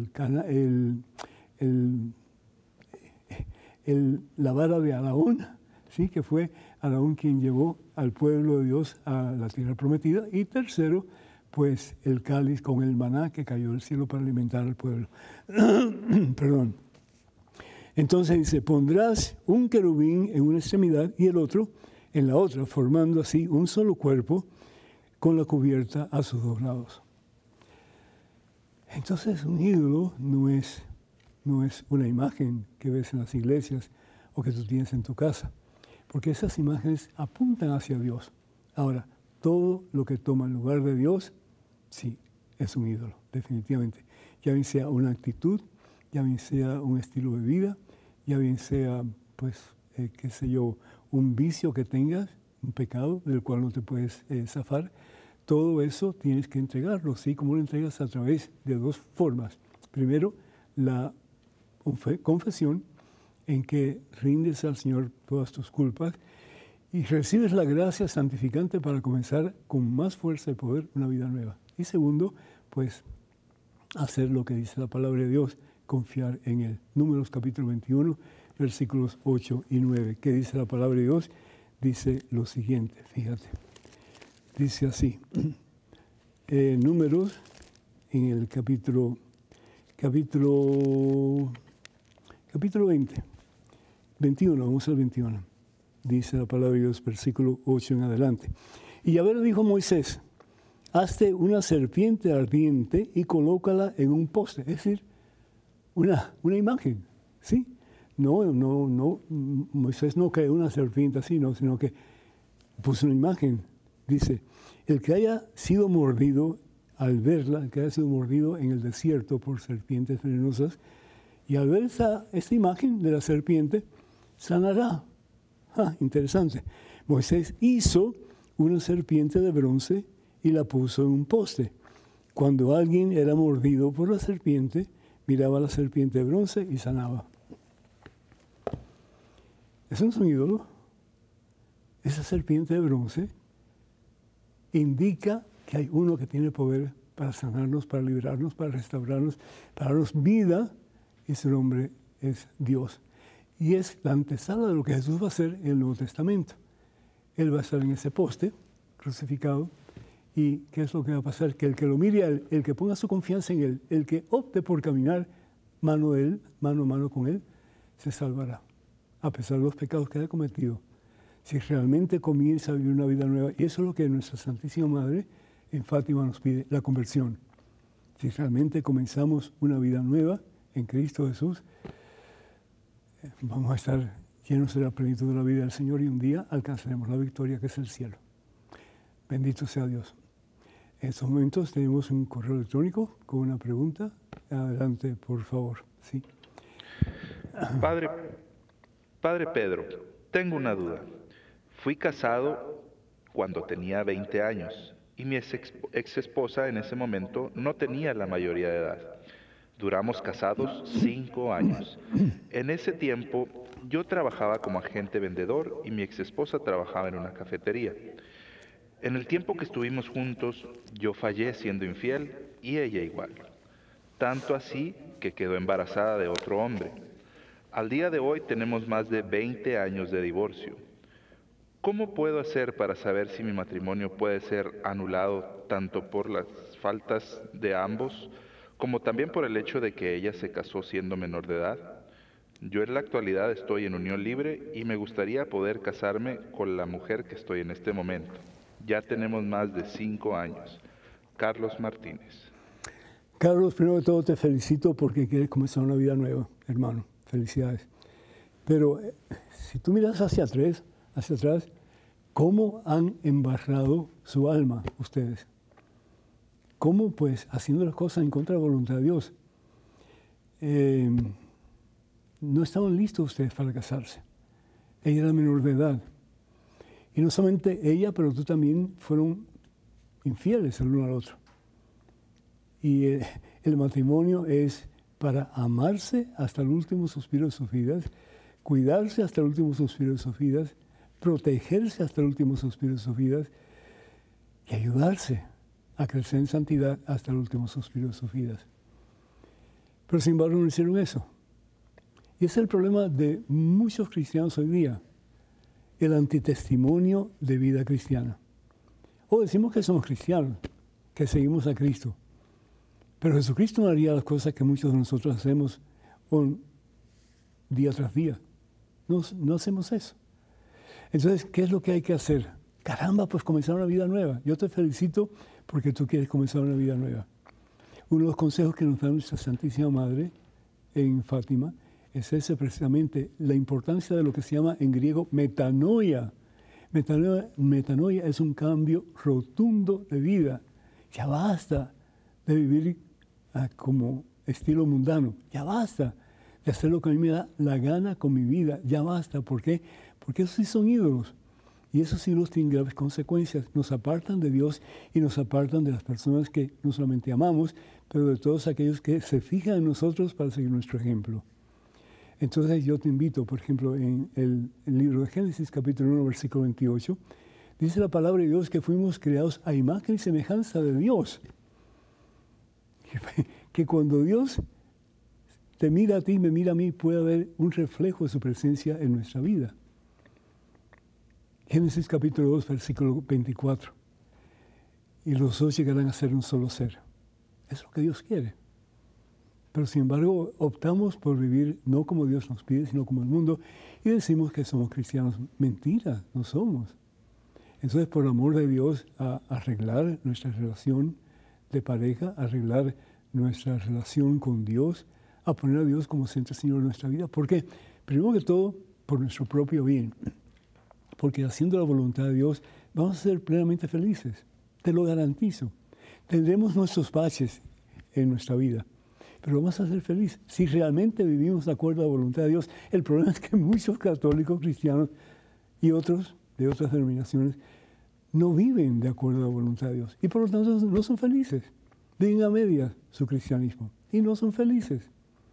la vara de Aarón, ¿sí? Que fue Aarón quien llevó al pueblo de Dios a la tierra prometida. Y tercero, pues el cáliz con el maná que cayó del cielo para alimentar al pueblo. Perdón. Entonces dice: pondrás un querubín en una extremidad y el otro en la otra, formando así un solo cuerpo con la cubierta a sus 2 lados. Entonces, un ídolo no es una imagen que ves en las iglesias o que tú tienes en tu casa. porque esas imágenes apuntan hacia Dios. Ahora, todo lo que toma el lugar de Dios, sí, es un ídolo, definitivamente. Ya bien sea una actitud, ya bien sea un estilo de vida, ya bien sea, pues, qué sé yo, un vicio que tengas, un pecado del cual no te puedes zafar. Todo eso tienes que entregarlo, ¿sí? ¿Cómo lo entregas? A través de dos formas. Primero, la confesión, en que rindes al Señor todas tus culpas y recibes la gracia santificante para comenzar con más fuerza y poder una vida nueva. Y segundo, pues, hacer lo que dice la palabra de Dios, confiar en Él. Números capítulo 21, versículos 8 y 9. ¿Qué dice la palabra de Dios? Dice lo siguiente, fíjate. Dice así, Números, en el capítulo 20, 21, vamos al 21. Dice la palabra de Dios, versículo 8 en adelante. Y Yahvé le dijo a Moisés, hazte una serpiente ardiente y colócala en un poste. Es decir, una imagen, ¿sí? No, Moisés no creó una serpiente así, no, sino que puso una imagen. Dice, el que haya sido mordido al verla, el que haya sido mordido en el desierto por serpientes venenosas, y al ver esta imagen de la serpiente, sanará. Interesante. Moisés hizo una serpiente de bronce y la puso en un poste. Cuando alguien era mordido por la serpiente, miraba a la serpiente de bronce y sanaba. ¿Eso no es un ídolo? Esa serpiente de bronce indica que hay uno que tiene poder para sanarnos, para liberarnos, para restaurarnos, para darnos vida, y su nombre es Dios. Y es la antesala de lo que Jesús va a hacer en el Nuevo Testamento. Él va a estar en ese poste, crucificado, y ¿qué es lo que va a pasar? Que el que lo mire a él, el que ponga su confianza en él, el que opte por caminar mano a mano con él, se salvará, a pesar de los pecados que haya cometido. Si realmente comienza a vivir una vida nueva, y eso es lo que nuestra Santísima Madre en Fátima nos pide, la conversión. Si realmente comenzamos una vida nueva en Cristo Jesús, vamos a estar llenos de la plenitud de la vida del Señor y un día alcanzaremos la victoria que es el cielo. Bendito sea Dios. En estos momentos tenemos un correo electrónico con una pregunta. Adelante, por favor. Sí. Padre Pedro, tengo una duda. Fui casado cuando tenía 20 años y mi ex esposa en ese momento no tenía la mayoría de edad. Duramos casados 5 años. En ese tiempo yo trabajaba como agente vendedor y mi ex esposa trabajaba en una cafetería. En el tiempo que estuvimos juntos, yo fallé siendo infiel y ella igual. Tanto así que quedó embarazada de otro hombre. Al día de hoy tenemos más de 20 años de divorcio. ¿Cómo puedo hacer para saber si mi matrimonio puede ser anulado tanto por las faltas de ambos, como también por el hecho de que ella se casó siendo menor de edad? Yo en la actualidad estoy en unión libre y me gustaría poder casarme con la mujer que estoy en este momento. Ya tenemos más de 5 años. Carlos Martínez. Carlos, primero de todo te felicito porque quieres comenzar una vida nueva, hermano. Felicidades. Pero si tú miras hacia atrás, ¿cómo han embarrado su alma ustedes? ¿Cómo? Pues haciendo las cosas en contra de la voluntad de Dios. No estaban listos ustedes para casarse. Ella era menor de edad. Y no solamente ella, pero tú también fueron infieles el uno al otro. Y el matrimonio es para amarse hasta el último suspiro de sus vidas, cuidarse hasta el último suspiro de sus vidas, protegerse hasta el último suspiro de sus vidas y ayudarse a crecer en santidad hasta el último suspiro de sus vidas. Pero sin embargo no hicieron eso. Y ese es el problema de muchos cristianos hoy día, el antitestimonio de vida cristiana. O decimos que somos cristianos, que seguimos a Cristo. Pero Jesucristo no haría las cosas que muchos de nosotros hacemos día tras día. No hacemos eso. Entonces, ¿qué es lo que hay que hacer? Caramba, pues comenzar una vida nueva. Yo te felicito porque tú quieres comenzar una vida nueva. Uno de los consejos que nos da nuestra Santísima Madre en Fátima es ese precisamente, la importancia de lo que se llama en griego metanoia. Metanoia es un cambio rotundo de vida. Ya basta de vivir como estilo mundano. Ya basta de hacer lo que a mí me da la gana con mi vida. Ya basta. ¿Por qué? Porque esos sí son ídolos. Y esos ídolos tienen graves consecuencias. Nos apartan de Dios y nos apartan de las personas que no solamente amamos, pero de todos aquellos que se fijan en nosotros para seguir nuestro ejemplo. Entonces yo te invito, por ejemplo, en el libro de Génesis, capítulo 1, versículo 28, dice la palabra de Dios que fuimos creados a imagen y semejanza de Dios. Que cuando Dios te mira a ti y me mira a mí, puede haber un reflejo de su presencia en nuestra vida. Génesis capítulo 2, versículo 24. Y los dos llegarán a ser un solo ser. Es lo que Dios quiere. Pero sin embargo, optamos por vivir no como Dios nos pide, sino como el mundo, y decimos que somos cristianos. Mentira, no somos. Entonces, por amor de Dios, a arreglar nuestra relación de pareja, arreglar nuestra relación con Dios, a poner a Dios como centro Señor de nuestra vida. ¿Por qué? Primero que todo, por nuestro propio bien. Porque haciendo la voluntad de Dios, vamos a ser plenamente felices. Te lo garantizo. Tendremos nuestros baches en nuestra vida, pero vamos a ser felices si realmente vivimos de acuerdo a la voluntad de Dios. El problema es que muchos católicos, cristianos y otros de otras denominaciones no viven de acuerdo a la voluntad de Dios y por lo tanto no son felices. Viven a medias su cristianismo y no son felices.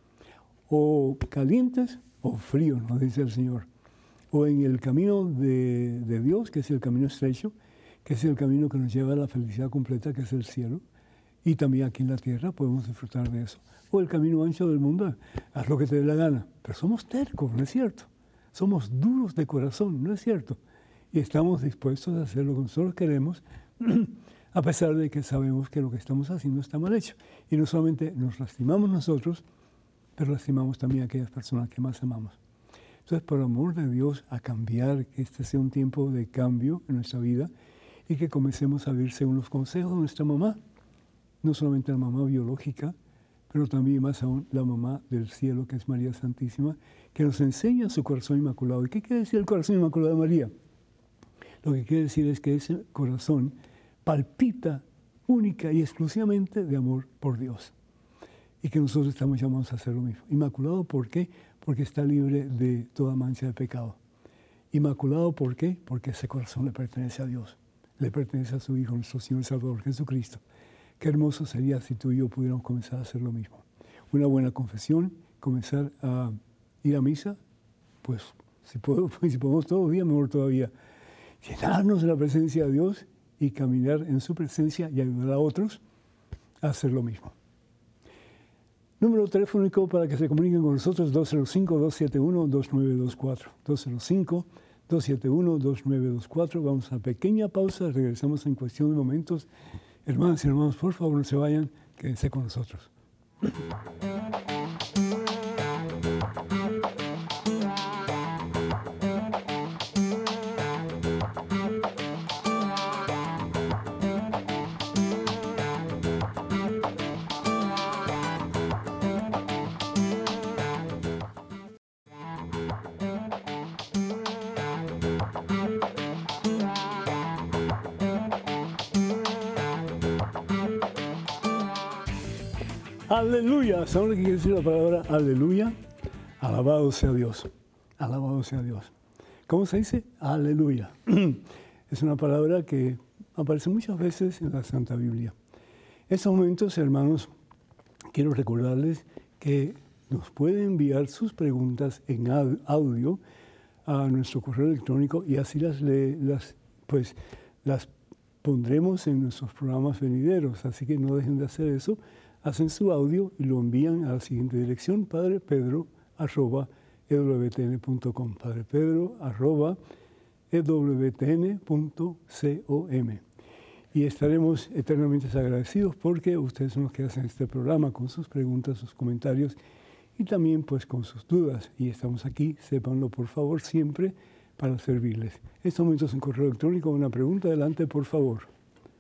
O calientes o fríos, nos dice el Señor. O en el camino de Dios, que es el camino estrecho, que es el camino que nos lleva a la felicidad completa, que es el cielo. Y también aquí en la tierra podemos disfrutar de eso. O el camino ancho del mundo, haz lo que te dé la gana. Pero somos tercos, ¿no es cierto? Somos duros de corazón, ¿no es cierto? Y estamos dispuestos a hacer lo que nosotros queremos, a pesar de que sabemos que lo que estamos haciendo está mal hecho. Y no solamente nos lastimamos nosotros, pero lastimamos también a aquellas personas que más amamos. Entonces, por amor de Dios, a cambiar, que este sea un tiempo de cambio en nuestra vida y que comencemos a vivir según los consejos de nuestra mamá. No solamente la mamá biológica, pero también más aún la mamá del cielo, que es María Santísima, que nos enseña su corazón inmaculado. ¿Y qué quiere decir el corazón inmaculado de María? Lo que quiere decir es que ese corazón palpita única y exclusivamente de amor por Dios. Y que nosotros estamos llamados a hacer lo mismo. Inmaculado, ¿por qué? Porque está libre de toda mancha de pecado. Inmaculado, ¿por qué? Porque ese corazón le pertenece a Dios. Le pertenece a su Hijo, nuestro Señor y Salvador Jesucristo. Qué hermoso sería si tú y yo pudiéramos comenzar a hacer lo mismo. Una buena confesión, comenzar a ir a misa, pues si podemos todos los días, mejor todavía. Llenarnos de la presencia de Dios y caminar en su presencia y ayudar a otros a hacer lo mismo. Número telefónico para que se comuniquen con nosotros, 205-271-2924. 205-271-2924. Vamos a una pequeña pausa, regresamos en cuestión de momentos. Hermanas y hermanos, por favor, no se vayan, quédense con nosotros. Aleluya, ¿saben lo que quiere decir la palabra aleluya? Alabado sea Dios, alabado sea Dios. ¿Cómo se dice? Aleluya. Es una palabra que aparece muchas veces en la Santa Biblia. En estos momentos, hermanos, quiero recordarles que nos pueden enviar sus preguntas en audio a nuestro correo electrónico y así las pondremos en nuestros programas venideros. Así que no dejen de hacer eso. Hacen su audio y lo envían a la siguiente dirección, padrepedro@ewtn.com, padrepedro@ewtn.com. Y estaremos eternamente agradecidos porque ustedes son los que hacen este programa con sus preguntas, sus comentarios y también pues con sus dudas. Y estamos aquí, sépanlo por favor, siempre para servirles. En estos momentos en correo electrónico, una pregunta, adelante por favor.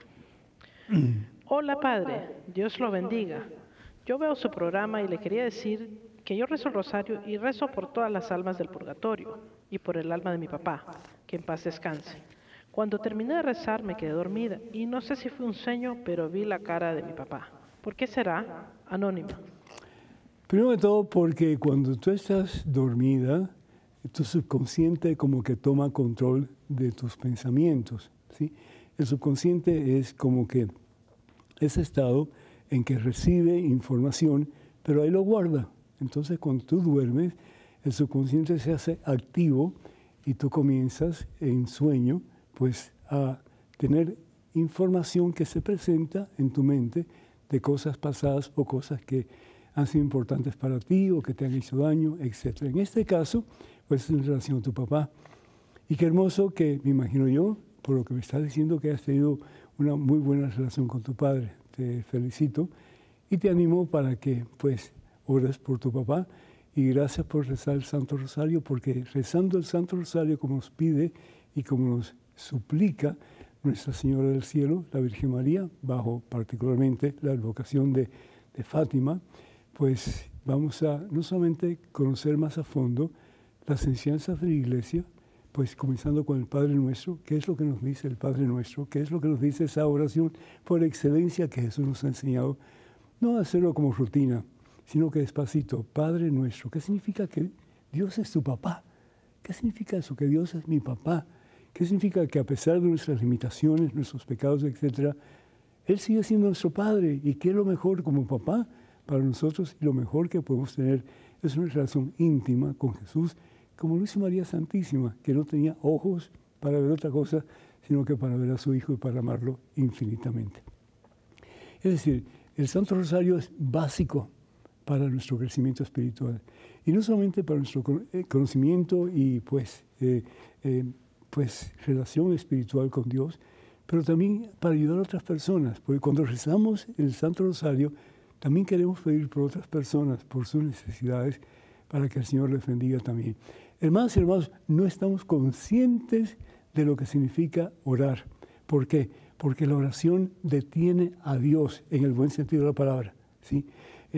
Hola Padre, Dios lo bendiga. Yo veo su programa y le quería decir que yo rezo el rosario y rezo por todas las almas del purgatorio y por el alma de mi papá, que en paz descanse. Cuando terminé de rezar me quedé dormida y no sé si fue un sueño, pero vi la cara de mi papá. ¿Por qué será? Anónima. Primero de todo porque cuando tú estás dormida, tu subconsciente como que toma control de tus pensamientos, ¿sí? El subconsciente es como que ese estado en que recibe información, pero ahí lo guarda. Entonces, cuando tú duermes, el subconsciente se hace activo y tú comienzas en sueño, pues, a tener información que se presenta en tu mente de cosas pasadas o cosas que han sido importantes para ti o que te han hecho daño, etc. En este caso, pues, en relación a tu papá. Y qué hermoso que, me imagino yo, por lo que me estás diciendo, que has tenido una muy buena relación con tu padre. Te felicito y te animo para que, pues, ores por tu papá. Y gracias por rezar el Santo Rosario, porque rezando el Santo Rosario como nos pide y como nos suplica Nuestra Señora del Cielo, la Virgen María, bajo particularmente la advocación de Fátima, pues vamos a no solamente conocer más a fondo las enseñanzas de la Iglesia, pues comenzando con el Padre Nuestro, qué es lo que nos dice el Padre Nuestro, qué es lo que nos dice esa oración por excelencia que Jesús nos ha enseñado, no hacerlo como rutina, sino que despacito, Padre Nuestro. ¿Qué significa que Dios es tu papá? ¿Qué significa eso, que Dios es mi papá? ¿Qué significa que a pesar de nuestras limitaciones, nuestros pecados, etcétera, Él sigue siendo nuestro Padre? ¿Y qué es lo mejor como papá para nosotros? Y lo mejor que podemos tener es una relación íntima con Jesús, como lo hizo María Santísima, que no tenía ojos para ver otra cosa, sino que para ver a su Hijo y para amarlo infinitamente. Es decir, el Santo Rosario es básico para nuestro crecimiento espiritual. Y no solamente para nuestro conocimiento y pues relación espiritual con Dios, pero también para ayudar a otras personas. Porque cuando rezamos el Santo Rosario, también queremos pedir por otras personas, por sus necesidades, para que el Señor les bendiga también. Hermanos y hermanos, no estamos conscientes de lo que significa orar. ¿Por qué? Porque la oración detiene a Dios en el buen sentido de la palabra, ¿sí?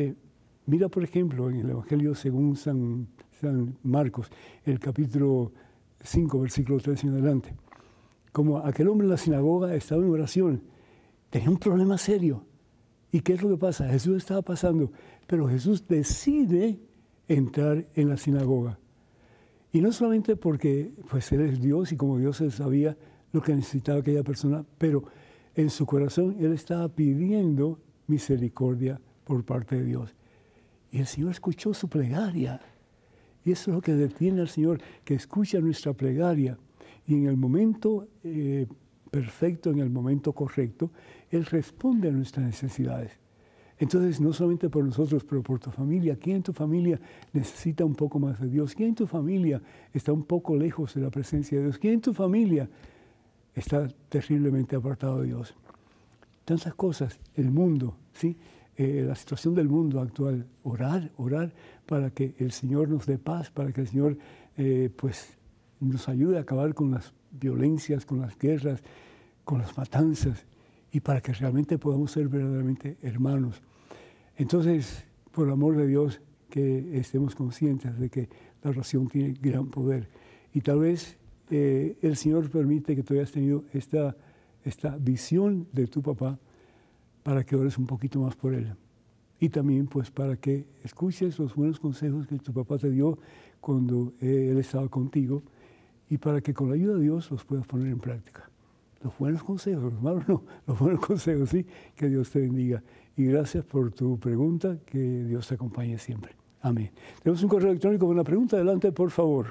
Mira, por ejemplo, en el Evangelio según San Marcos, el capítulo 5, versículo 3 en adelante. Como aquel hombre en la sinagoga estaba en oración, tenía un problema serio. ¿Y qué es lo que pasa? Jesús estaba pasando, pero Jesús decide entrar en la sinagoga. Y no solamente porque pues, Él es Dios y como Dios él sabía lo que necesitaba aquella persona, pero en su corazón Él estaba pidiendo misericordia por parte de Dios. Y el Señor escuchó su plegaria. Y eso es lo que detiene al Señor, que escucha nuestra plegaria. Y en el momento perfecto, en el momento correcto, Él responde a nuestras necesidades. Entonces, no solamente por nosotros, pero por tu familia. ¿Quién en tu familia necesita un poco más de Dios? ¿Quién en tu familia está un poco lejos de la presencia de Dios? ¿Quién en tu familia está terriblemente apartado de Dios? Tantas cosas, el mundo, ¿sí? La situación del mundo actual. Orar para que el Señor nos dé paz, para que el Señor pues, nos ayude a acabar con las violencias, con las guerras, con las matanzas, y para que realmente podamos ser verdaderamente hermanos. Entonces, por amor de Dios, que estemos conscientes de que la oración tiene gran poder. Y tal vez el Señor permite que tú hayas tenido esta visión de tu papá para que ores un poquito más por él. Y también pues para que escuches los buenos consejos que tu papá te dio cuando él estaba contigo y para que con la ayuda de Dios los puedas poner en práctica. Los buenos consejos, los malos no, los buenos consejos, sí, que Dios te bendiga. Y gracias por tu pregunta, que Dios te acompañe siempre. Amén. Tenemos un correo electrónico con una pregunta, adelante, por favor.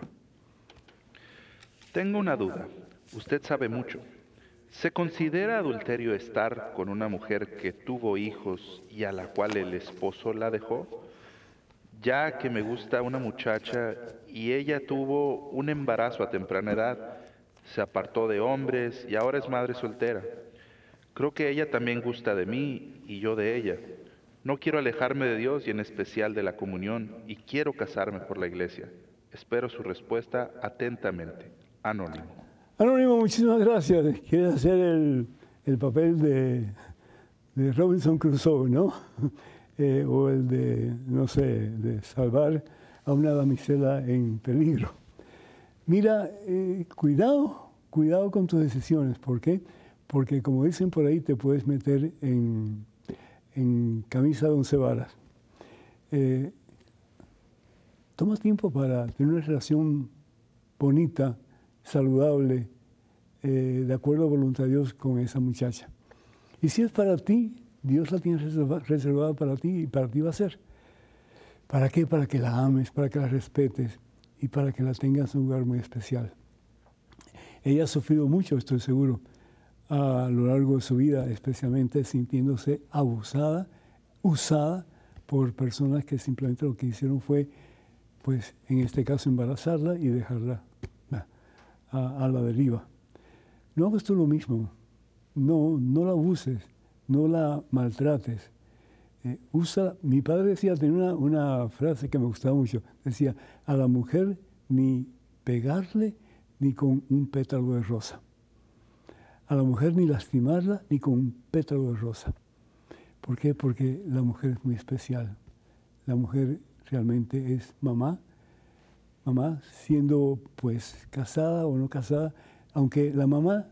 Tengo una duda. Usted sabe mucho. ¿Se considera adulterio estar con una mujer que tuvo hijos y a la cual el esposo la dejó? Ya que me gusta una muchacha y ella tuvo un embarazo a temprana edad, se apartó de hombres y ahora es madre soltera. Creo que ella también gusta de mí y yo de ella. No quiero alejarme de Dios y en especial de la comunión y quiero casarme por la iglesia. Espero su respuesta atentamente. Anónimo. Anónimo, muchísimas gracias. Quieres hacer el papel de Robinson Crusoe, ¿no? o el de, no sé, de salvar a una damisela en peligro. Mira, cuidado con tus decisiones. ¿Por qué? Porque como dicen por ahí, te puedes meter en camisa de 11 varas. Toma tiempo para tener una relación bonita, saludable, de acuerdo a voluntad de Dios con esa muchacha. Y si es para ti, Dios la tiene reservada para ti y para ti va a ser. ¿Para qué? Para que la ames, para que la respetes y para que la tengas en un lugar muy especial. Ella ha sufrido mucho, estoy seguro, a lo largo de su vida, especialmente sintiéndose abusada, usada por personas que simplemente lo que hicieron fue, pues en este caso, embarazarla y dejarla a la deriva. No hagas tú lo mismo. No la abuses, no la maltrates. Mi padre decía, tenía una frase que me gustaba mucho, decía, a la mujer ni pegarle ni con un pétalo de rosa. A la mujer ni lastimarla ni con un pétalo de rosa. ¿Por qué? Porque la mujer es muy especial. La mujer realmente es mamá siendo pues casada o no casada, aunque la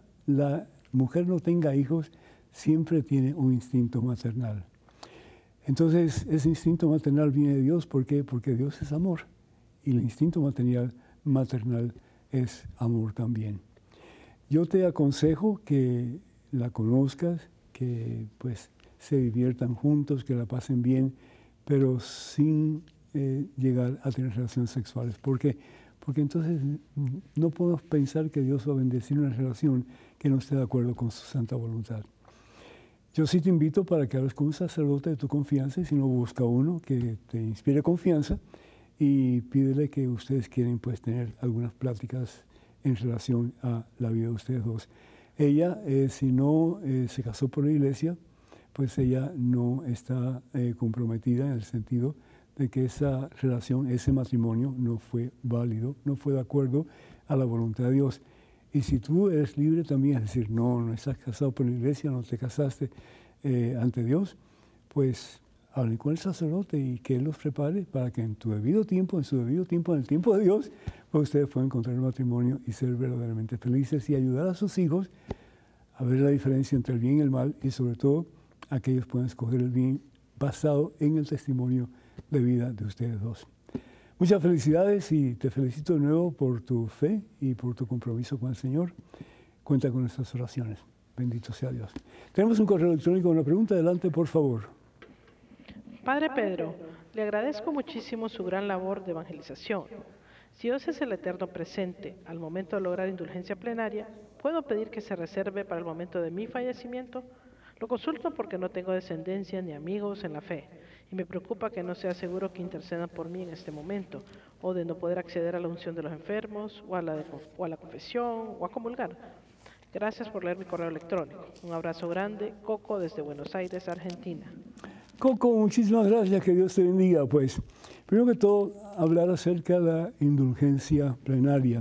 mujer no tenga hijos, siempre tiene un instinto maternal. Entonces, ese instinto maternal viene de Dios. ¿Por qué? Porque Dios es amor. Y el instinto maternal es amor también. Yo te aconsejo que la conozcas, que pues se diviertan juntos, que la pasen bien, pero sin llegar a tener relaciones sexuales. ¿Por qué? Porque entonces no podemos pensar que Dios va a bendecir una relación que no esté de acuerdo con su santa voluntad. Yo sí te invito para que hables con un sacerdote de tu confianza, y si no, busca uno que te inspire confianza y pídele que ustedes quieren pues tener algunas pláticas en relación a la vida de ustedes dos. Ella, si no se casó por la iglesia, pues ella no está comprometida en el sentido de que esa relación, ese matrimonio no fue válido, no fue de acuerdo a la voluntad de Dios. Y si tú eres libre también, es decir, no estás casado por la iglesia, no te casaste ante Dios, pues hablen con el sacerdote y que Él los prepare para que en tu debido tiempo, en el tiempo de Dios, pues ustedes puedan encontrar el matrimonio y ser verdaderamente felices y ayudar a sus hijos a ver la diferencia entre el bien y el mal, y sobre todo a que ellos puedan escoger el bien basado en el testimonio de vida de ustedes dos. Muchas felicidades y te felicito de nuevo por tu fe y por tu compromiso con el Señor. Cuenta con nuestras oraciones. Bendito sea Dios. Tenemos un correo electrónico con una pregunta. Adelante, por favor. Padre Pedro, le agradezco muchísimo su gran labor de evangelización. Si Dios es el eterno presente al momento de lograr indulgencia plenaria, ¿puedo pedir que se reserve para el momento de mi fallecimiento? Lo consulto porque no tengo descendencia ni amigos en la fe, y me preocupa que no sea seguro que intercedan por mí en este momento, o de no poder acceder a la unción de los enfermos, o a la confesión, o a comulgar. Gracias por leer mi correo electrónico. Un abrazo grande, Coco, desde Buenos Aires, Argentina. Coco, muchísimas gracias, que Dios te bendiga. Pues, primero que todo, hablar acerca de la indulgencia plenaria.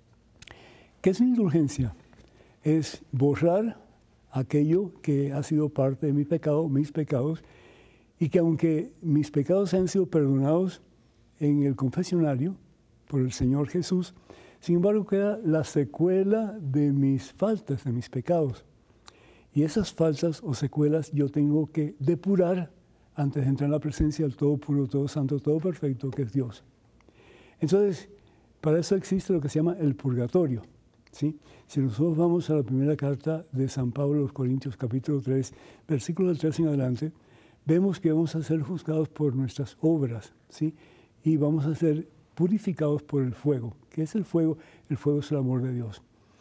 ¿Qué es indulgencia? Es borrar aquello que ha sido parte de mi pecado, mis pecados, y que aunque mis pecados han sido perdonados en el confesionario por el Señor Jesús, sin embargo queda la secuela de mis faltas, de mis pecados. Y esas faltas o secuelas yo tengo que depurar antes de entrar en la presencia del todo puro, todo santo, todo perfecto, que es Dios. Entonces, para eso existe lo que se llama el purgatorio, ¿sí? Si nosotros vamos a la primera carta de San Pablo a los Corintios, capítulo 3, versículo del 3 en adelante, vemos que vamos a ser juzgados por nuestras obras, ¿sí? Y vamos a ser purificados por el fuego. ¿Qué es el fuego? El fuego es el amor de Dios.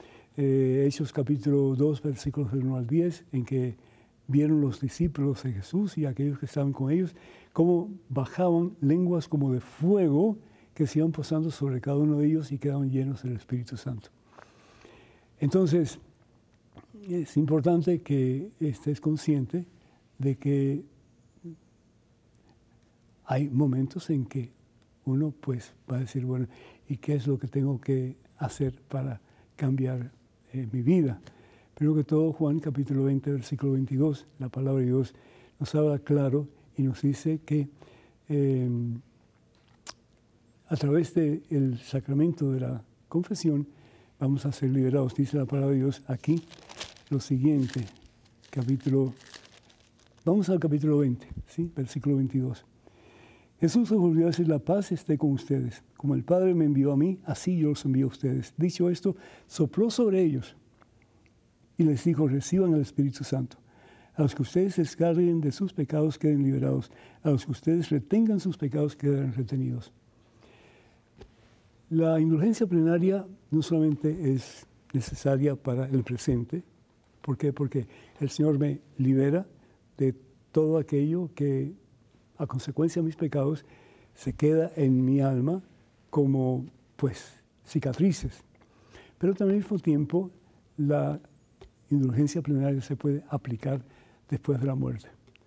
Hechos capítulo 2, versículos del 1 al 10, en que vieron los discípulos de Jesús y aquellos que estaban con ellos, cómo bajaban lenguas como de fuego que se iban posando sobre cada uno de ellos y quedaban llenos del Espíritu Santo. Entonces, es importante que estés consciente de que hay momentos en que uno pues va a decir, bueno, ¿y qué es lo que tengo que hacer para cambiar mi vida? Primero que todo, Juan capítulo 20, versículo 22, la palabra de Dios nos habla claro y nos dice que a través del sacramento de la confesión vamos a ser liberados. Dice la palabra de Dios aquí lo siguiente, vamos al capítulo 20, ¿sí? Versículo 22. Jesús les volvió a decir: la paz esté con ustedes. Como el Padre me envió a mí, así yo los envío a ustedes. Dicho esto, sopló sobre ellos y les dijo: reciban el Espíritu Santo. A los que ustedes se descarguen de sus pecados queden liberados. A los que ustedes retengan sus pecados quedarán retenidos. La indulgencia plenaria no solamente es necesaria para el presente. ¿Por qué? Porque el Señor me libera de todo aquello que, a consecuencia de mis pecados, se queda en mi alma como, pues, cicatrices. Pero también al mismo tiempo, la indulgencia plenaria se puede aplicar después de la muerte.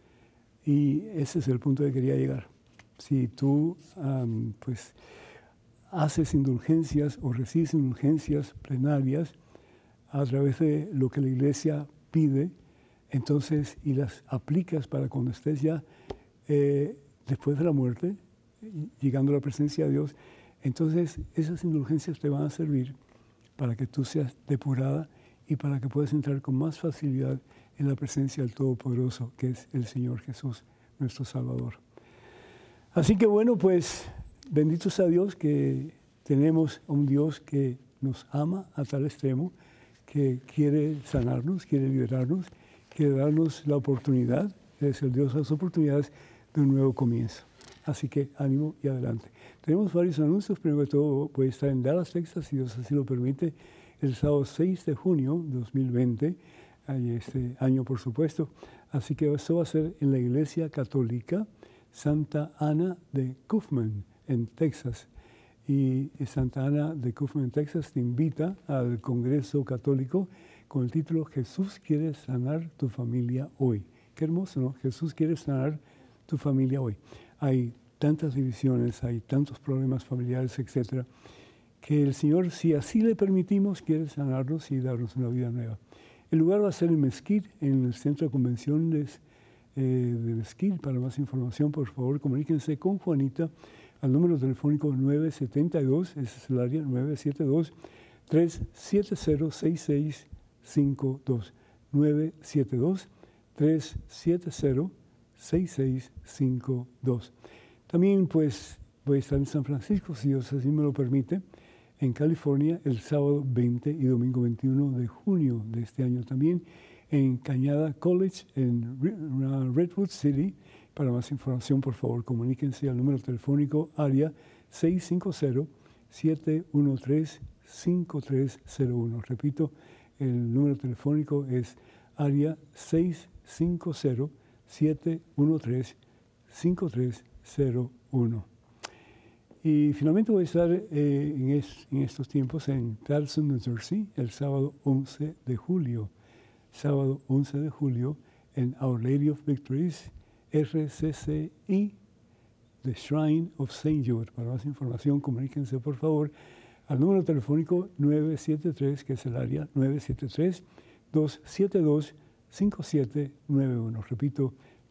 Y ese es el punto que quería llegar. Si tú, pues, haces indulgencias o recibes indulgencias plenarias a través de lo que la Iglesia pide, entonces, y las aplicas para cuando estés ya después de la muerte, llegando a la presencia de Dios, entonces esas indulgencias te van a servir para que tú seas depurada y para que puedas entrar con más facilidad en la presencia del Todopoderoso, que es el Señor Jesús, nuestro Salvador. Así que bueno, pues bendito sea Dios que tenemos a un Dios que nos ama a tal extremo, que quiere sanarnos, quiere liberarnos, quiere darnos la oportunidad, es el Dios de las oportunidades, de un nuevo comienzo. Así que ánimo y adelante. Tenemos varios anuncios. Primero de todo, voy a estar en Dallas, Texas, si Dios así lo permite, el sábado 6 de junio de 2020, este año por supuesto. Así que esto va a ser en la Iglesia Católica Santa Ana de Kaufman, en Texas. Y Santa Ana de Kaufman, en Texas, te invita al Congreso Católico con el título Jesús quiere sanar tu familia hoy. Qué hermoso, ¿no? Jesús quiere sanar tu familia hoy. Hay tantas divisiones, hay tantos problemas familiares, etcétera, que el Señor, si así le permitimos, quiere sanarnos y darnos una vida nueva. El lugar va a ser en Mesquite, en el Centro de Convenciones de Mesquite. Para más información, por favor, comuníquense con Juanita al número telefónico 972, ese es el área, 972-370-6652. 972-370-6652. También, pues, voy a estar en San Francisco, si Dios así me lo permite, en California, el sábado 20 y domingo 21 de junio de este año también, en Cañada College, en Redwood City. Para más información, por favor, comuníquense al número telefónico área 650-713-5301. Repito, el número telefónico es área 650-713-5301. Y finalmente voy a estar en estos tiempos en Towson, New Jersey, el sábado 11 de julio. Sábado 11 de julio en Our Lady of Victories, RCCI, The Shrine of St. Jude. Para más información, comuníquense por favor al número telefónico 973, que es el área 973-272-5791. Repito,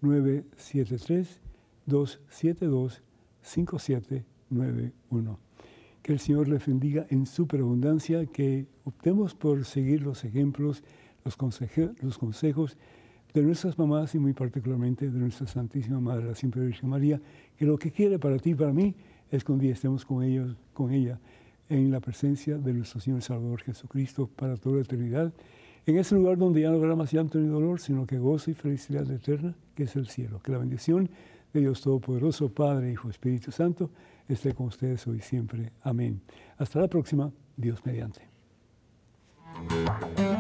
973-272-5791. Que el Señor les bendiga en superabundancia, que optemos por seguir los ejemplos, los consejos de nuestras mamás y muy particularmente de nuestra Santísima Madre, la Siempre Virgen María, que lo que quiere para ti y para mí es que un día estemos con ella en la presencia de nuestro Señor y Salvador Jesucristo para toda la eternidad, en ese lugar donde ya no habrá más llanto ni dolor, sino que gozo y felicidad eterna, que es el cielo. Que la bendición de Dios Todopoderoso, Padre, Hijo, Espíritu Santo, esté con ustedes hoy y siempre. Amén. Hasta la próxima, Dios mediante.